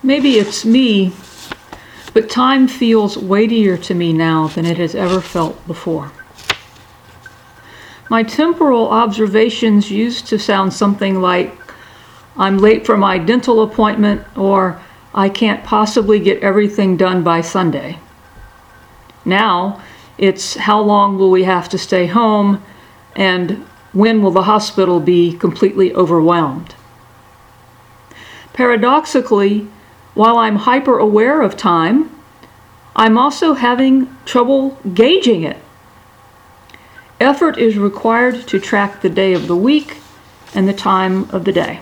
Maybe it's me, but time feels weightier to me now than it has ever felt before. My temporal observations used to sound something like, I'm late for my dental appointment, or I can't possibly get everything done by Sunday. Now, it's how long will we have to stay home, and when will the hospital be completely overwhelmed? Paradoxically, while I'm hyper aware of time, I'm also having trouble gauging it. Effort is required to track the day of the week and the time of the day.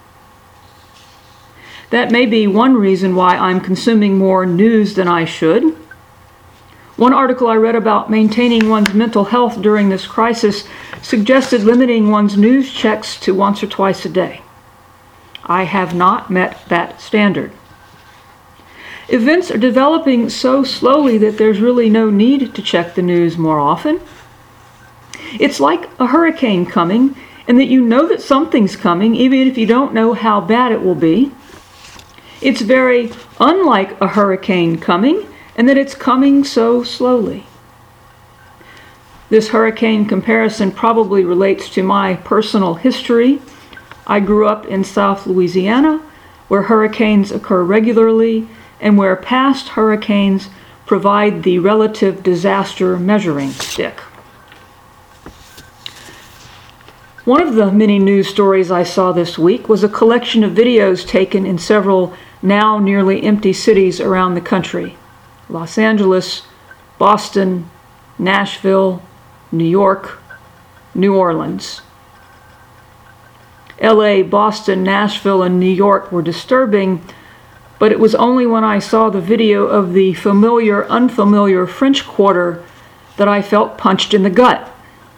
That may be one reason why I'm consuming more news than I should. One article I read about maintaining one's mental health during this crisis suggested limiting one's news checks to once or twice a day. I have not met that standard. Events are developing so slowly that there's really no need to check the news more often. It's like a hurricane coming, and that you know that something's coming, even if you don't know how bad it will be. It's very unlike a hurricane coming, and that it's coming so slowly. This hurricane comparison probably relates to my personal history. I grew up in South Louisiana, where hurricanes occur regularly, and where past hurricanes provide the relative disaster measuring stick. One of the many news stories I saw this week was a collection of videos taken in several now nearly empty cities around the country: Los Angeles, Boston, Nashville, New York, New Orleans. LA, Boston, Nashville, and New York were disturbing, but it was only when I saw the video of the familiar, unfamiliar French Quarter that I felt punched in the gut.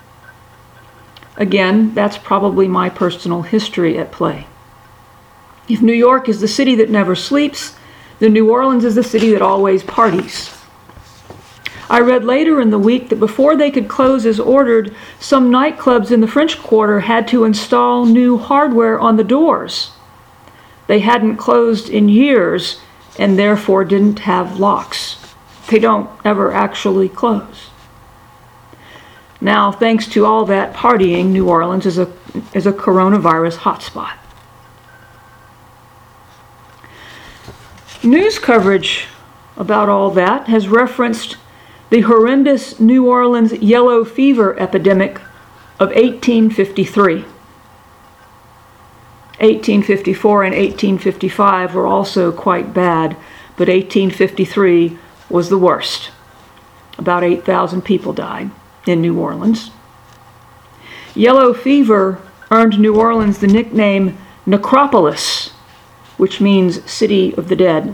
Again, that's probably my personal history at play. If New York is the city that never sleeps, then New Orleans is the city that always parties. I read later in the week that before they could close as ordered, some nightclubs in the French Quarter had to install new hardware on the doors. They hadn't closed in years and therefore didn't have locks. They don't ever actually close. Now, thanks to all that partying, New Orleans is a coronavirus hotspot. News coverage about all that has referenced the horrendous New Orleans yellow fever epidemic of 1853. 1854 and 1855 were also quite bad, but 1853 was the worst. About 8,000 people died in New Orleans. Yellow fever earned New Orleans the nickname Necropolis, which means City of the Dead.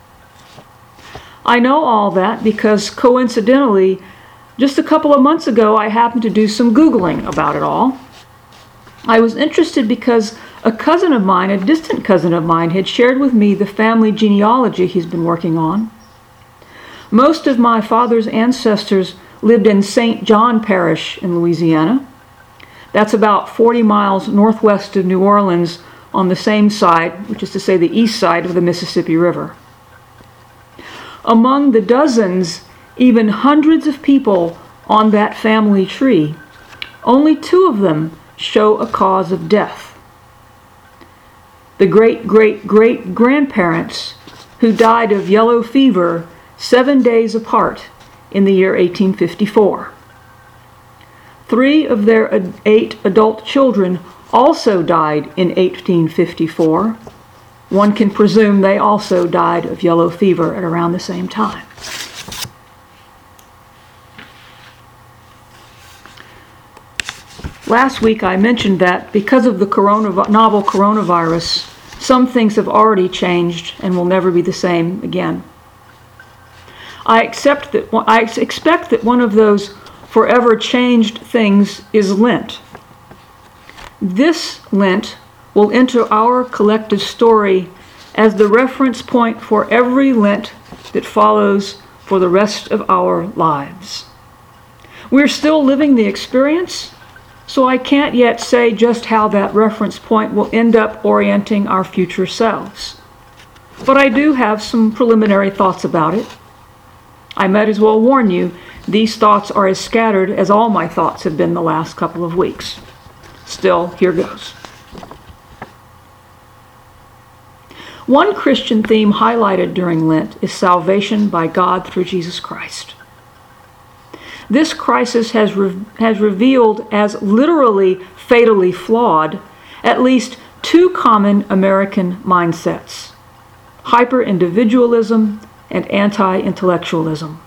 I know all that because coincidentally, just a couple of months ago, I happened to do some Googling about it all. I was interested because a cousin of mine, a distant cousin of mine, had shared with me the family genealogy he's been working on. Most of my father's ancestors lived in St. John Parish in Louisiana. That's about 40 miles northwest of New Orleans on the same side, which is to say the east side of the Mississippi River. Among the dozens, even hundreds of people on that family tree, only 2 of them show a cause of death. The great-great-great-grandparents who died of yellow fever 7 days apart in the year 1854. 3 of their 8 adult children also died in 1854. One can presume they also died of yellow fever at around the same time. Last week I mentioned that because of the novel coronavirus, some things have already changed and will never be the same again. I expect that one of those forever changed things is Lent. This Lent will enter our collective story as the reference point for every Lent that follows for the rest of our lives. We're still living the experience, so I can't yet say just how that reference point will end up orienting our future selves. but I do have some preliminary thoughts about it. I might as well warn you, these thoughts are as scattered as all my thoughts have been the last couple of weeks. Still, here goes. One Christian theme highlighted during Lent is salvation by God through Jesus Christ. This crisis has revealed as literally fatally flawed at least two common American mindsets: hyper-individualism and anti-intellectualism.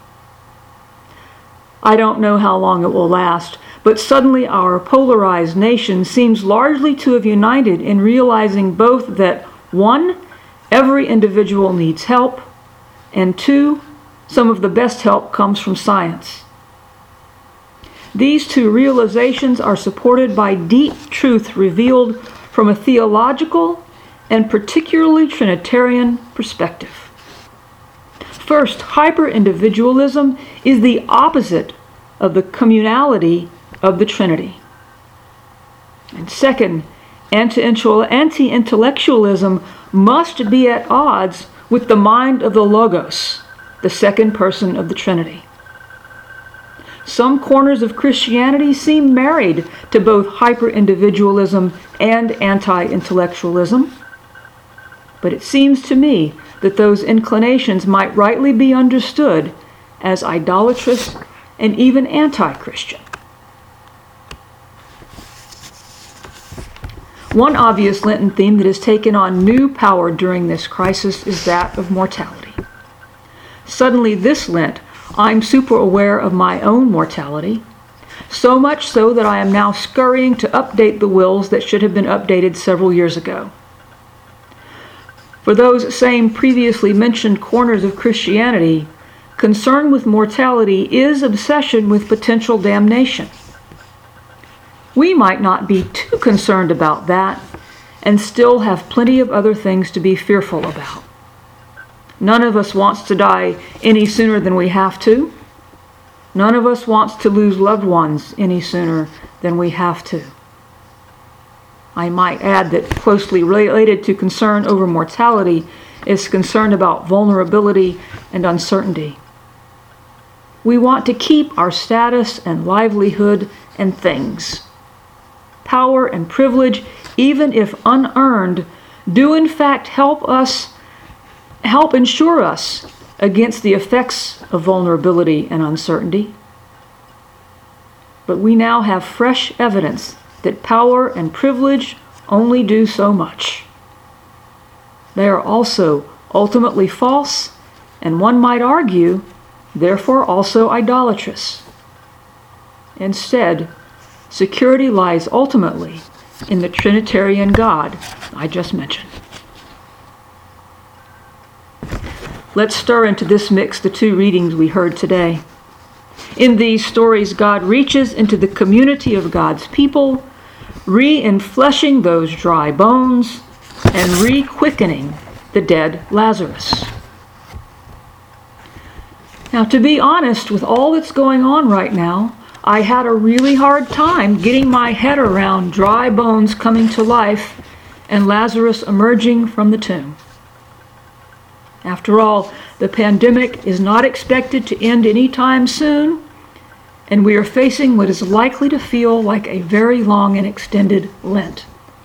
I don't know how long it will last, but suddenly our polarized nation seems largely to have united in realizing both that, one, every individual needs help, and two, some of the best help comes from science. These two realizations are supported by deep truth revealed from a theological and particularly Trinitarian perspective. First, hyper-individualism is the opposite of the communality of the Trinity. And second, anti-intellectualism must be at odds with the mind of the Logos, the second person of the Trinity. Some corners of Christianity seem married to both hyper-individualism and anti-intellectualism, but it seems to me that those inclinations might rightly be understood as idolatrous and even anti-Christian. One obvious Lenten theme that has taken on new power during this crisis is that of mortality. Suddenly this Lent, I'm super aware of my own mortality, so much so that I am now scurrying to update the wills that should have been updated several years ago. For those same previously mentioned corners of Christianity, concern with mortality is obsession with potential damnation. We might not be too concerned about that and still have plenty of other things to be fearful about. None of us wants to die any sooner than we have to. None of us wants to lose loved ones any sooner than we have to. I might add that closely related to concern over mortality is concern about vulnerability and uncertainty. We want to keep our status and livelihood and things. Power and privilege, even if unearned, do in fact help ensure us against the effects of vulnerability and uncertainty. But we now have fresh evidence that power and privilege only do so much. They are also ultimately false, and one might argue, therefore also idolatrous. Instead, security lies ultimately in the Trinitarian God I just mentioned. Let's stir into this mix the two readings we heard today. In these stories, God reaches into the community of God's people, re-enfleshing those dry bones and re-quickening the dead Lazarus. Now, to be honest, with all that's going on right now, I had a really hard time getting my head around dry bones coming to life and Lazarus emerging from the tomb. After all, the pandemic is not expected to end anytime soon, and we are facing what is likely to feel like a very long and extended Lent.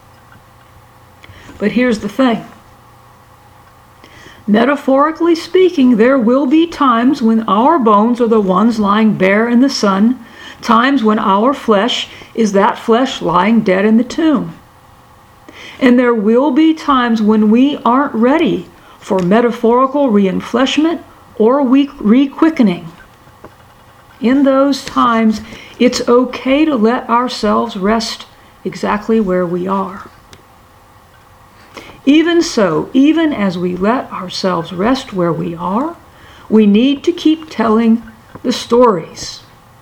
But here's the thing. Metaphorically speaking, there will be times when our bones are the ones lying bare in the sun, times when our flesh is that flesh lying dead in the tomb. And there will be times when we aren't ready for metaphorical re-enfleshment or re-quickening. In those times, it's okay to let ourselves rest exactly where we are. Even so, even as we let ourselves rest where we are, we need to keep telling the stories.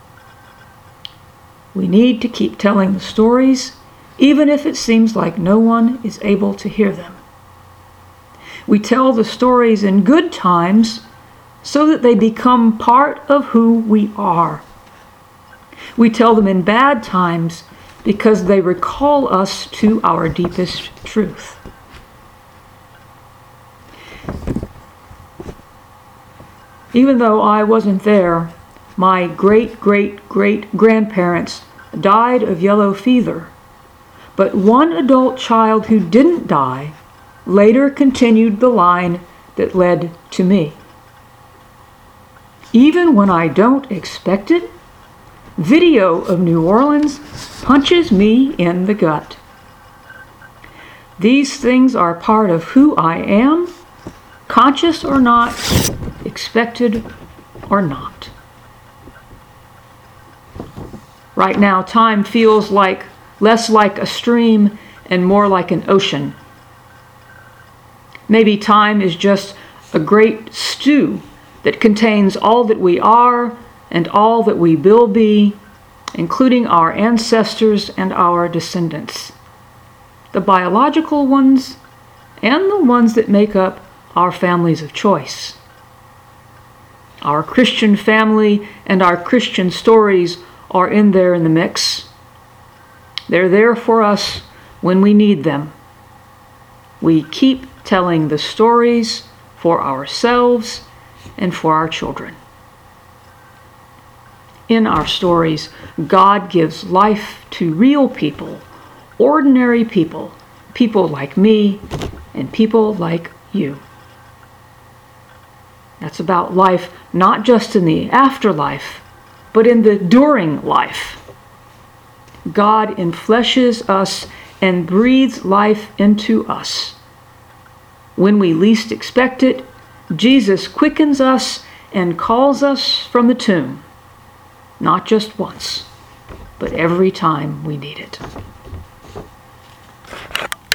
We need to keep telling the stories, even if it seems like no one is able to hear them. We tell the stories in good times so that they become part of who we are. We tell them in bad times because they recall us to our deepest truth. Even though I wasn't there, my great-great-great-grandparents died of yellow fever. But one adult child who didn't die later continued the line that led to me. Even when I don't expect it, video of New Orleans punches me in the gut. These things are part of who I am, conscious or not, expected or not. Right now, time feels less like a stream and more like an ocean. Maybe time is just a great stew that contains all that we are and all that we will be, including our ancestors and our descendants, the biological ones and the ones that make up our families of choice. Our Christian family and our Christian stories are in there in the mix. They're there for us when we need them. We keep telling the stories for ourselves and for our children. In our stories, God gives life to real people, ordinary people, people like me and people like you. That's about life not just in the afterlife, but in the during life. God enfleshes us and breathes life into us. When we least expect it, Jesus quickens us and calls us from the tomb, not just once, but every time we need it.